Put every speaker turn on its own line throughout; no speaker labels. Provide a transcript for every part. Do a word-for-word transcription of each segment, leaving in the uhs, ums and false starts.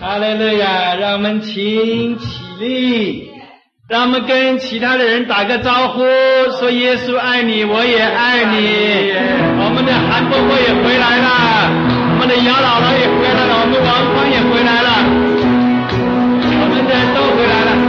哈利路亚！让我们请起立，让我们跟其他的人打个招呼，说耶稣爱你，我也爱你。我们的韩伯伯也回来了，我们的姚姥姥也回来了，我们王芳也回来了，我们的人都回来了。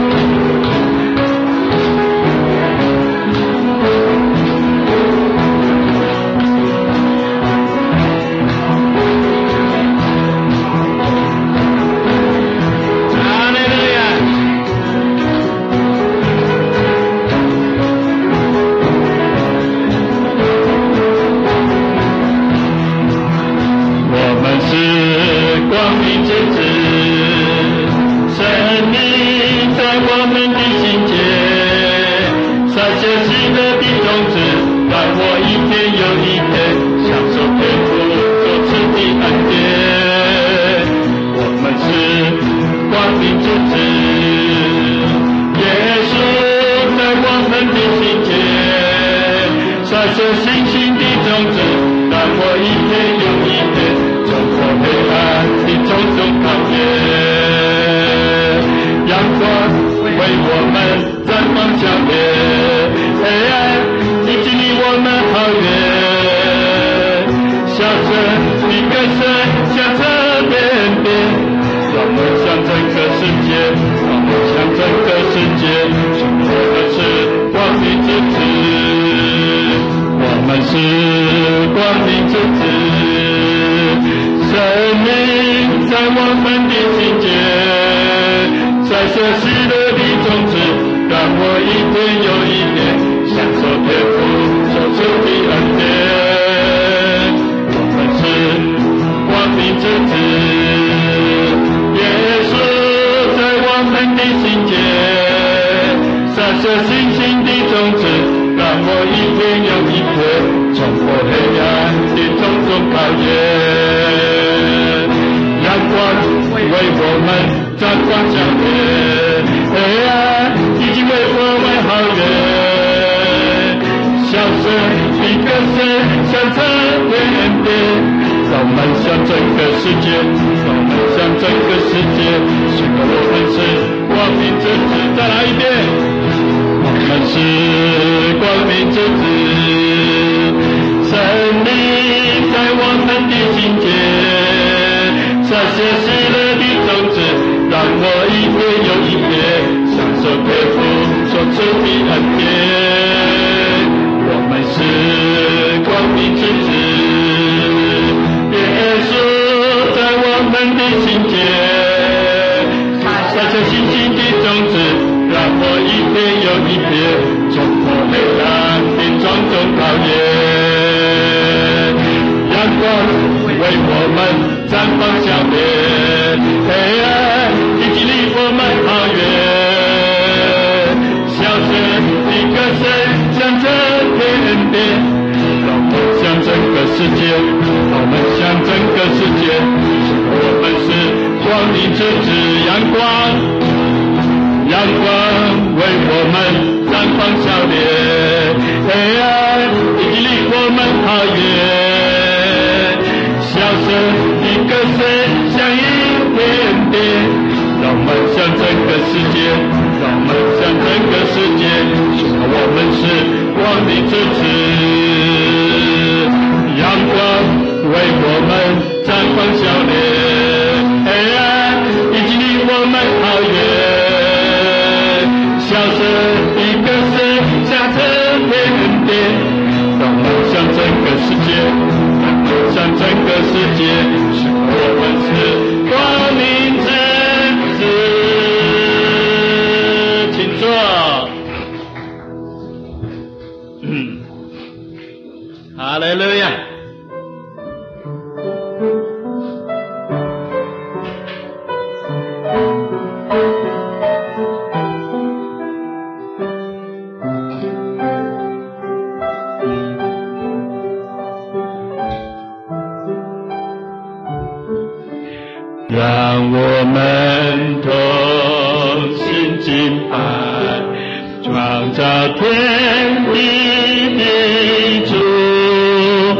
让我们同心敬拜，创造天地的主，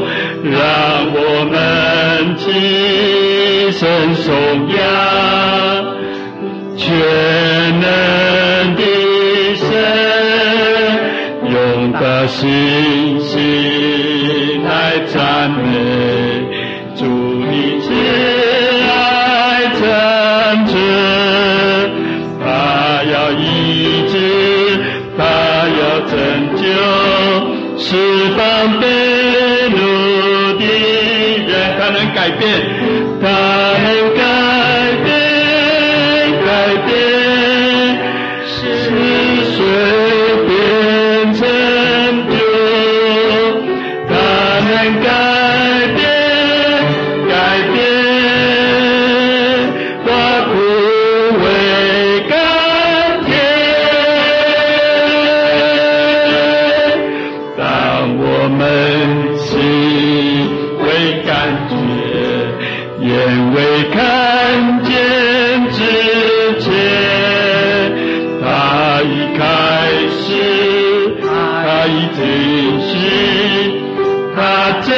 让我们齐声颂扬他能改变，他能改变，改变，使水变成酒，他能改变，改变，把枯萎甘甜。当我们心为感觉，眼为看见之前，他已开始，他已停息，他正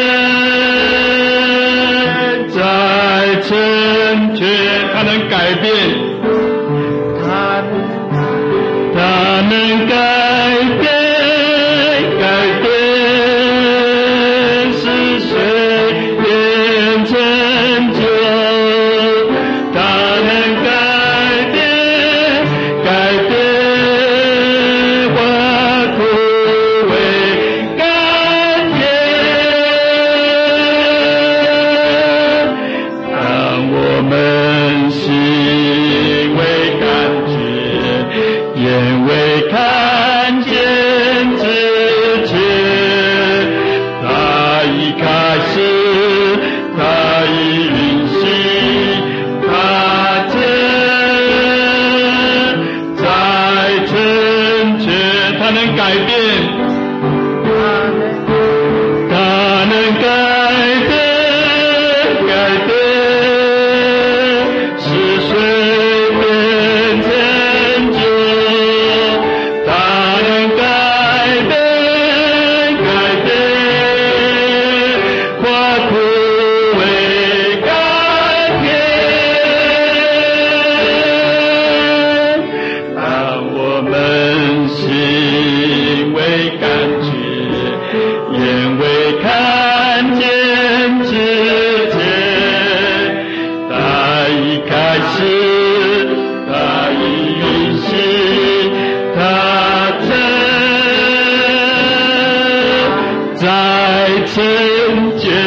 在成全，他能改变，他他能改变，改变，使水变成酒，他能改变，改变，把枯萎甘甜。当我们心为感觉，眼为看见之前，他已开始，他已运行，他正在成全，他能改变，他能改变，改变，使水变成酒，他能改变，改变，把枯萎甘甜。当我们心为感觉，眼为看见之前，他已开始，他已运行，他正在成全。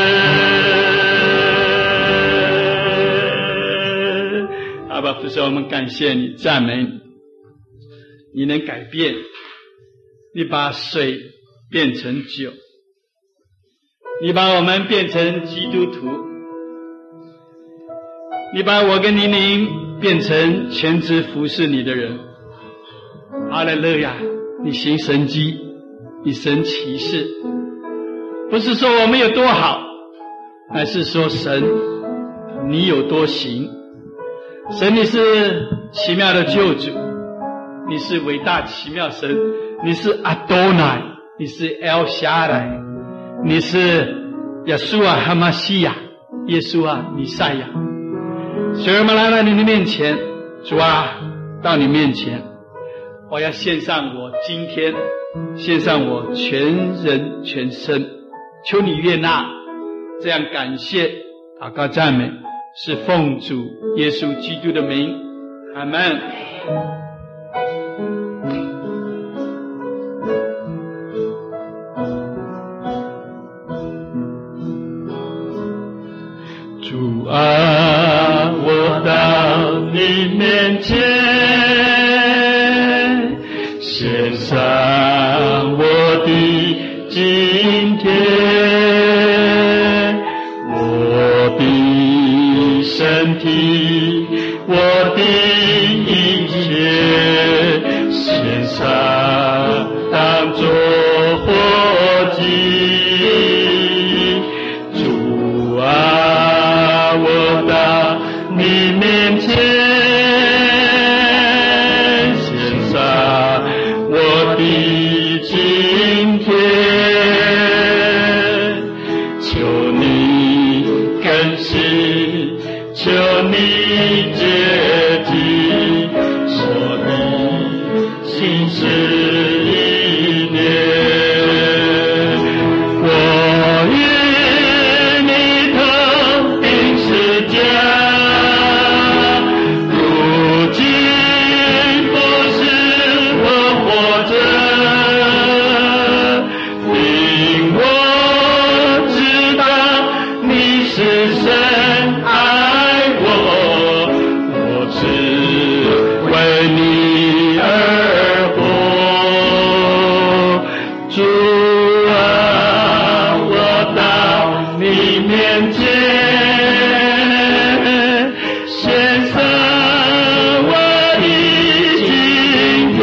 阿爸父神，我们感谢你，赞美你，你能改变，你把水变成酒，你把我们变成基督徒，你把我跟宁宁变成全职服侍你的人。哈利路亚！你行神迹，你神奇事，不是说我们有多好，乃是说神你有多行。神，你是奇妙的救主，你是伟大奇妙神，你是阿多乃，你是 El Shaddai， 你是耶稣啊哈马西亚，耶稣啊弥赛亚。所以我们来到你的面前，主啊，到你面前，我要献上我今天，献上我全人全身，求你悦纳，这样感谢祷告赞美，是奉主耶稣基督的名，阿们。主啊，我到你面前，献上我的今天，我的身体，我的一切，献上当作活祭。主啊，我到你面前，献上我的今天，求你更新，求你接近我的心思意念。是深爱我，我只为你而活。主啊，我到你面前献上我的今天，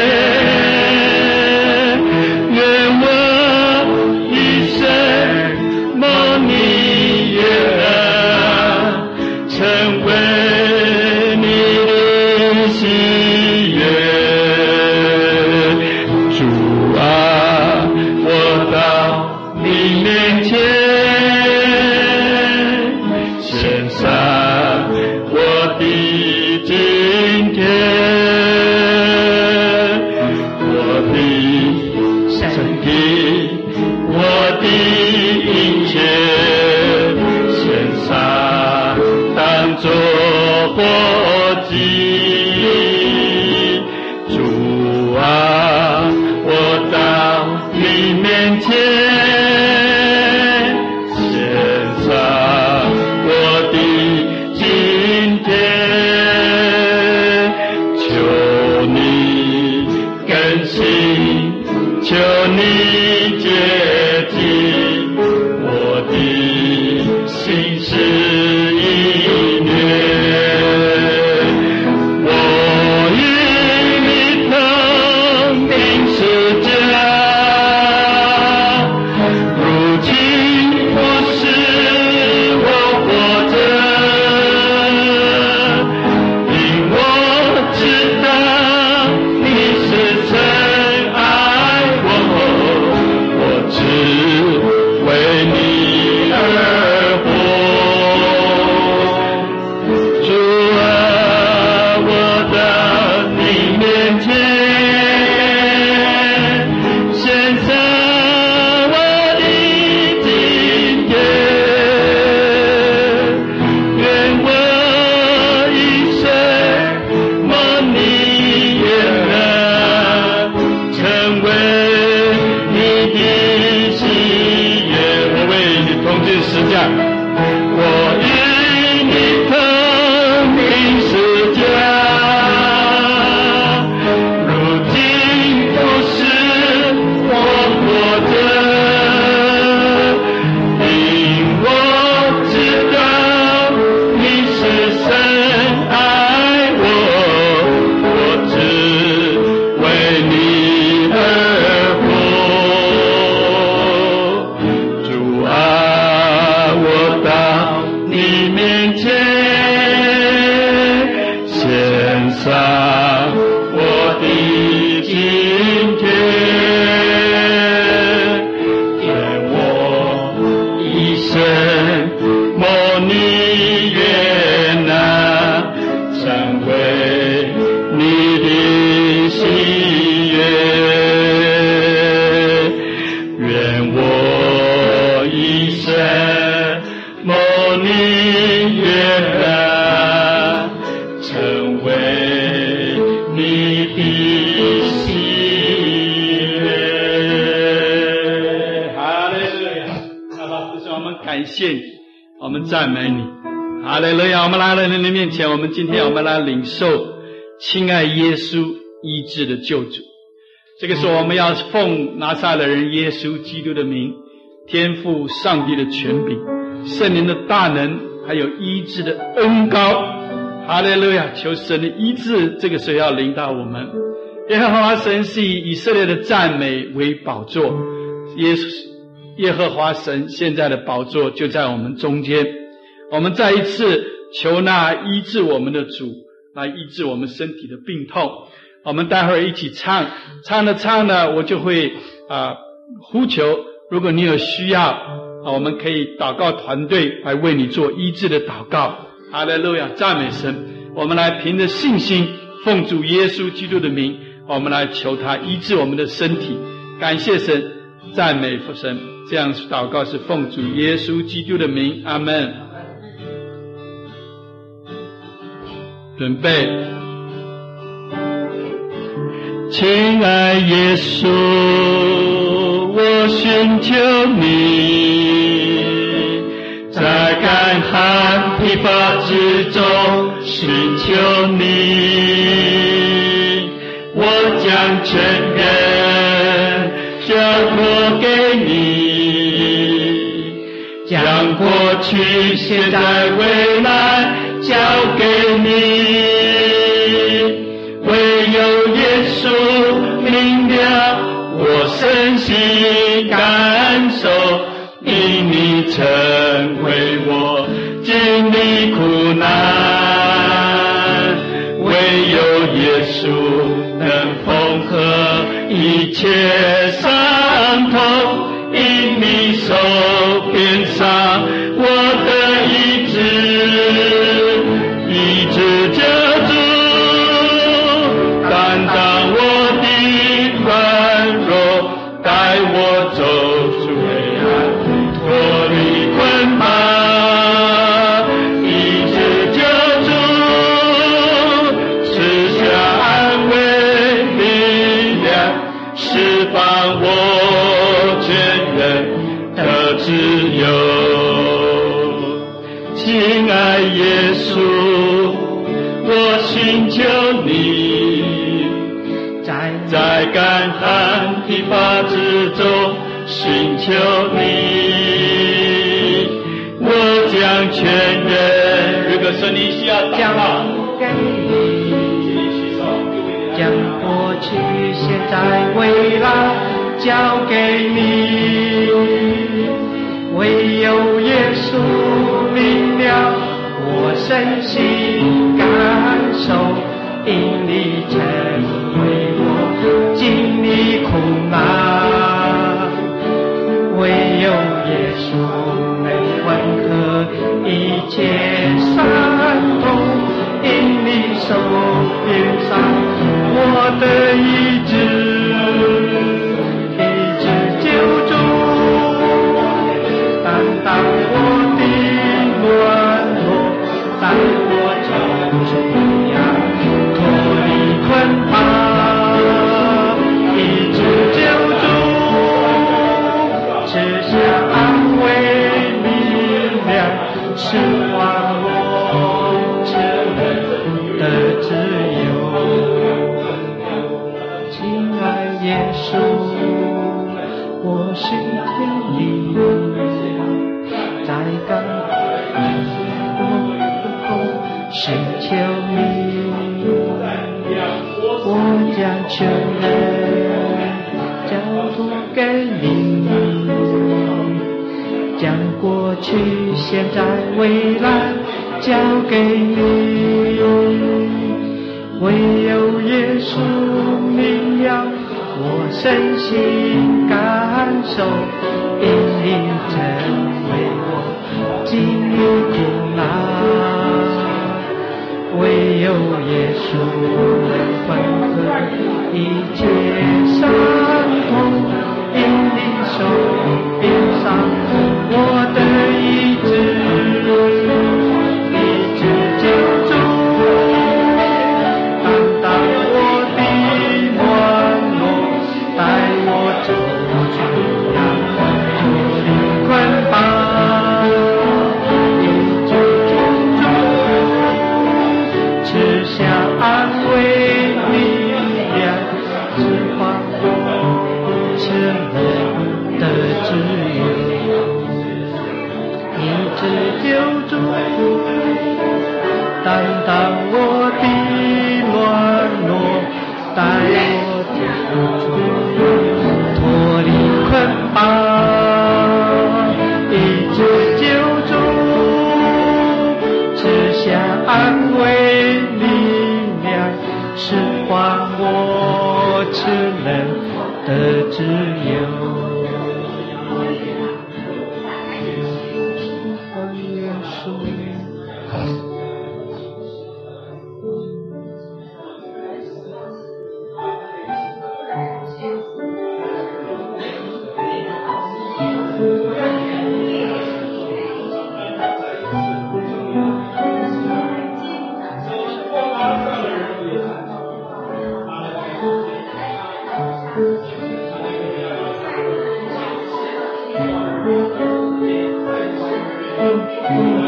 愿我一生蒙你悦纳，成为你的喜悦。主啊，我到你面前献上我的今天，我的身体，我的一切，献上当作活祭。主啊，我到你面前献上我的今天，求你更新，求你洁净我的心思意念。我与你同定十架，如今不是我活着，因我知道你是深爱我，我只为你而活。主啊，我到你面前献上我的今天，愿我一生蒙你悦纳，成为你的喜悦。我为你同进十架，我与你同定十架，如今不是我活着，因我知道你是深爱我，我只为你而活。主啊，我到你面前献上我的今天，愿我一生蒙你悦纳，成为你的喜悦。愿我一生蒙你悦纳，成为你的喜悦。
哈利路亚！阿爸，父神，我们感谢你，我们赞美你。哈利路亚！我们来到你的面前，我们今天我们来领受亲爱耶稣医治的救主。这个时候我们要奉拿撒勒人耶稣基督的名，天父上帝的权柄，圣灵的大能，还有医治的恩膏。哈利路亚！求神的医治这个时候要临到我们。耶和华神是以以色列的赞美为宝座，耶稣耶和华神现在的宝座就在我们中间。我们再一次求那医治我们的主来医治我们身体的病痛。我们待会儿一起唱，唱着唱呢，我就会啊呼求。如果你有需要啊，我们可以祷告团队来为你做医治的祷告。哈利路亚，赞美神！我们来凭着信心，奉主耶稣基督的名，我们来求他医治我们的身体。感谢神，赞美父神。这样祷告是奉主耶稣基督的名，阿们。准备。亲爱耶稣，我寻求你，在
干旱疲乏之中寻求你，我将全人交托给你，将过去、现在、未来交给你，唯有耶稣明了我身心感受，因你成为我经历苦难，唯有耶稣能缝合一切伤痛，因你手边上我的医治，医治救主，担当我的软弱，带我走出黑暗，脱离捆绑，医治救主，赐下安慰力量，释放我全人的自由。亲爱耶稣，我寻求你，在在干旱疲乏之中寻求你，我将全人，这个圣灵需要祷告，
给你，将过去、现在、未来交给你，唯有耶稣明了我身心感受，因你成为我经历苦难，唯有耶稣能温和一切伤痛，因你手边上我的医治，医治救主，担当我的软弱，带我走出黑暗，脱离捆绑，医治救主，赐下安慰力量，释放我全人的自由。亲爱耶稣，我寻求你，在刚我寻求你，我将全人交托给你，将过去、现在、未来交给你，唯有耶稣明了我身心感受，因你成为我经历苦难，唯有耶稣能温和一切伤痛，因你手边上我的医治，医治救主，担当我的软弱，带我走出阳光，脱离捆绑，医治救主，赐下安慰力量，释放我全人的自由，医治救主，担当我的软弱，带我走脱离捆绑，医治救主，赐下安慰力量，释放我全人的自由。耶稣。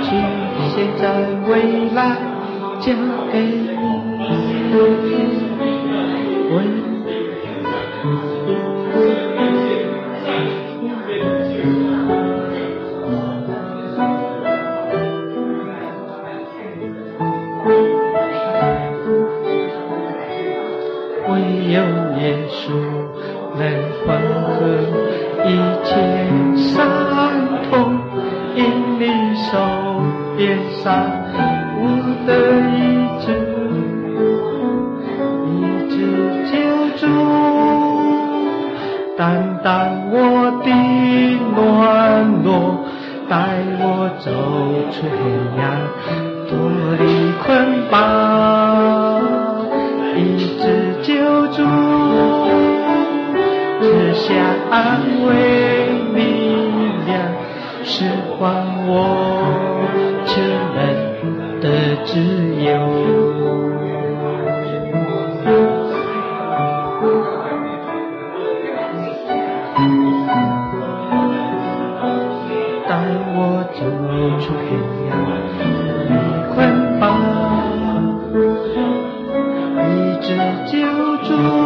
去，现在未来交给你。为唯有耶稣能缓和一切伤痛，因你手边上我的医治，医治救助，担当我的软弱，带我走出黑暗，脱离捆绑，医治救助，赐下安慰力量，释放我全人的自由。带我走出黑暗的捆绑，医治救助，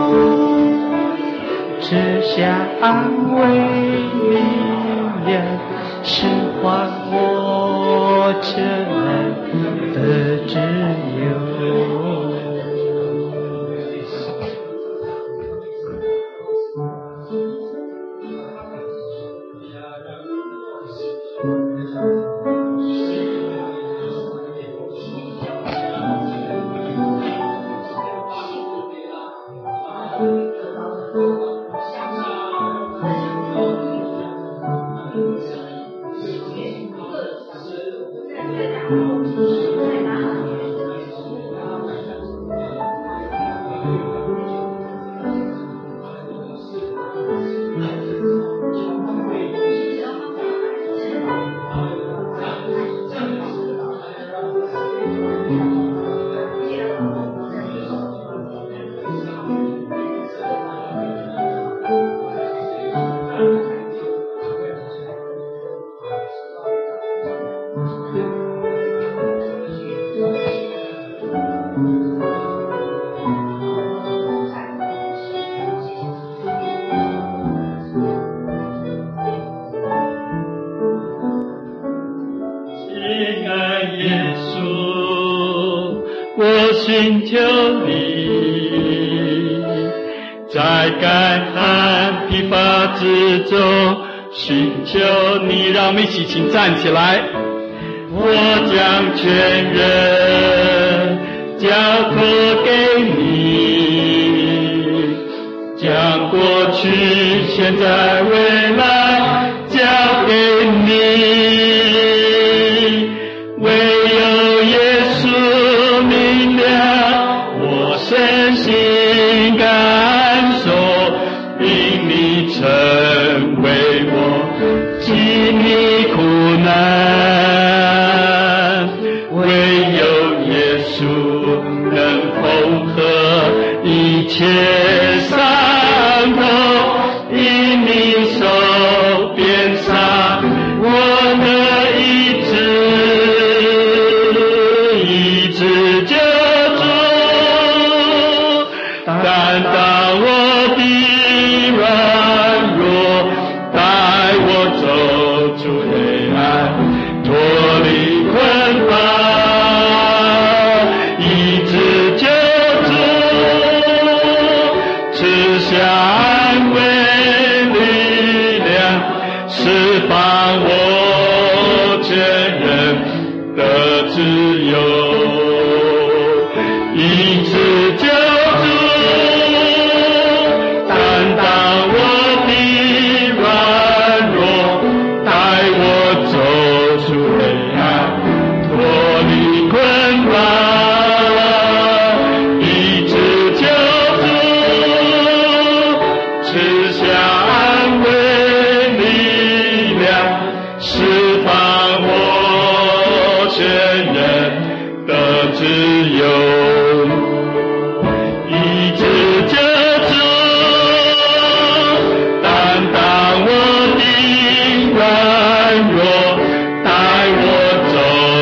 赐下安慰力量，释放我全人的自由。
寻求你，在干旱疲乏之中寻求你，让我们一起请站起来。我将全人交托给你，将过去、现在、未来交给你，唯有耶稣明了我身心感受，因你成为我经历苦难，唯有耶稣能缝合一切伤痛，因你手边上我的医治，医治救助，担当我的软弱，带我走出黑暗，脱离捆绑，医治救助，赐下安慰力量，释放我全人的自由，医治救助，担当我的软弱，带我走出黑暗，脱离捆绑，医治救助，赐下安慰力量，释放我全人的自由，医治救助，担当我的软弱，带我走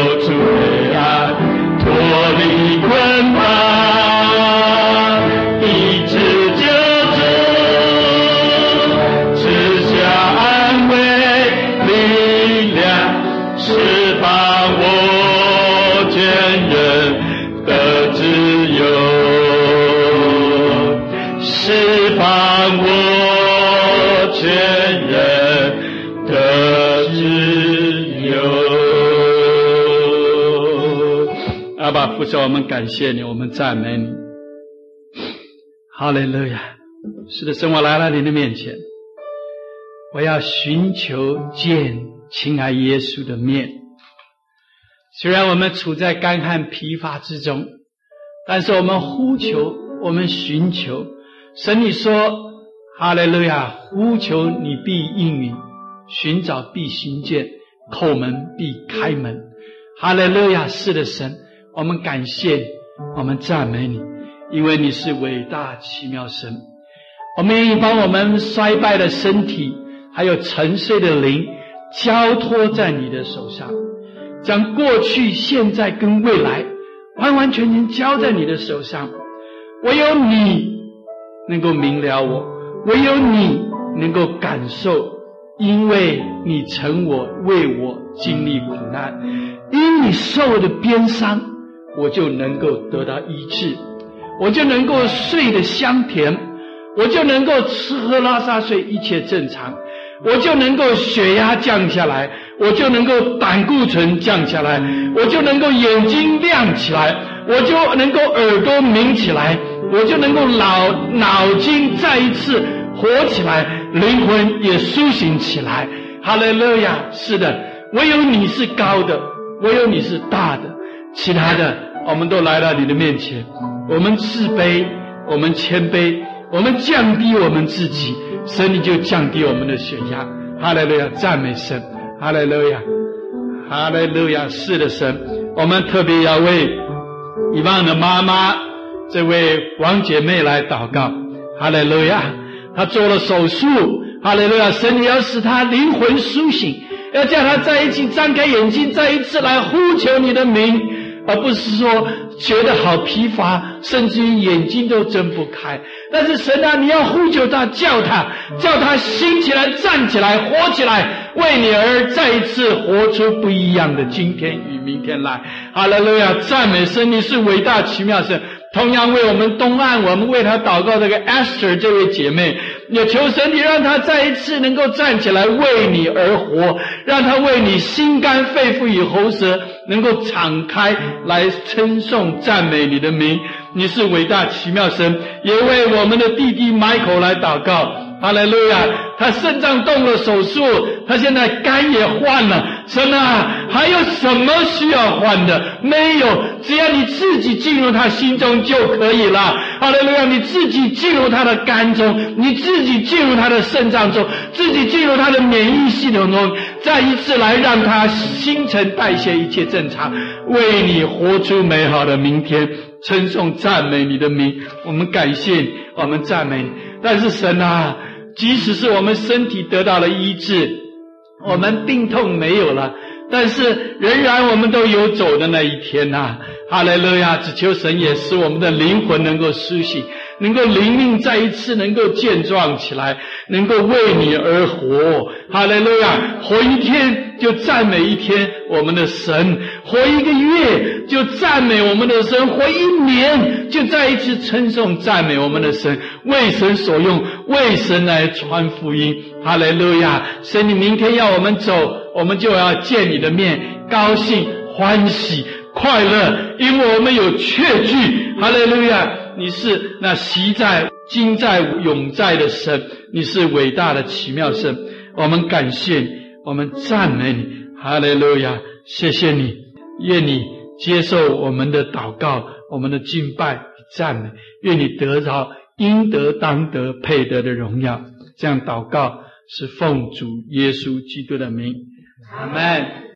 阿爸父神，我们感谢你，我们赞美你。哈利路亚！是的，神，我来到你的面前，我要寻求见亲爱耶稣的面。虽然我们处在干旱疲乏之中，但是我们呼求，我们寻求。神你说，哈利路亚，呼求你必应允，寻找必寻见，叩门必开门。哈利路亚！是的，神，我们感谢你，我们赞美你，因为你是伟大奇妙神。我们愿意把我们衰败的身体还有沉睡的灵交托在你的手上，将过去现在跟未来完完全全交在你的手上。唯有你能够明了我，唯有你能够感受，因为你曾我为我经历苦难，因你受的鞭伤，我就能够得到医治，我就能够睡得香甜，我就能够吃喝拉撒睡一切正常，我就能够血压降下来，我就能够胆固醇降下来，我就能够眼睛亮起来，我就能够耳朵明起来，我就能够脑脑筋再一次活起来，灵魂也苏醒起来。哈利路亚！是的，唯有你是高的，唯有你是大的，其他的我们都来到你的面前，我们自卑，我们谦卑，我们降低我们自己，神你就降低我们的血压。哈利路亚！赞美神！哈利路亚！哈利路亚！是的，神，我们特别要为以望的妈妈这位王姐妹来祷告。哈利路亚！她做了手术，哈利路亚！神你要使她灵魂苏醒，要叫她在一起张开眼睛，再一次来呼求你的名，而不是说觉得好疲乏，甚至于眼睛都睁不开。但是神啊，你要呼求他，叫他叫他醒起来，站起来，活起来，为你而再一次活出不一样的今天与明天来。哈利路亚！赞美神，你是伟大奇妙神。同样为我们东岸，我们为他祷告这个 Esther 这位姐妹，也求神你让她再一次能够站起来为你而活，让她为你心肝肺腑与喉舌能够敞开来称颂赞美你的名。你是伟大奇妙神。也为我们的弟弟 Michael 来祷告。哈利路亚！他肾脏动了手术，他现在肝也换了。神啊，还有什么需要换的？没有，只要你自己进入他心中就可以了。哈利路亚！你自己进入他的肝中，你自己进入他的肾脏中，自己进入他的免疫系统中，再一次来让他新陈代谢一切正常，为你活出美好的明天，称颂赞美你的名。我们感谢你，我们赞美你。但是神啊，即使是我们身体得到了医治，我们病痛没有了，但是仍然我们都有走的那一天啊。哈利路亚！只求神也使我们的灵魂能够苏醒，能够灵命再一次能够健壮起来，能够为你而活。哈利路亚！活一天就赞美一天我们的神，活一个月就赞美我们的神，活一年就再一次称颂赞美我们的神，为神所用，为神来传福音。哈利路亚！神，你明天要我们走，我们就要见你的面，高兴欢喜快乐，因为我们有确据。哈利路亚！你是那习在今在永在的神，你是伟大的奇妙神。我们感谢你，我们赞美你。哈利路亚！谢谢你，愿你接受我们的祷告，我们的敬拜赞美，愿你得着应得当得配得的荣耀。这样祷告是奉主耶稣基督的名，阿们。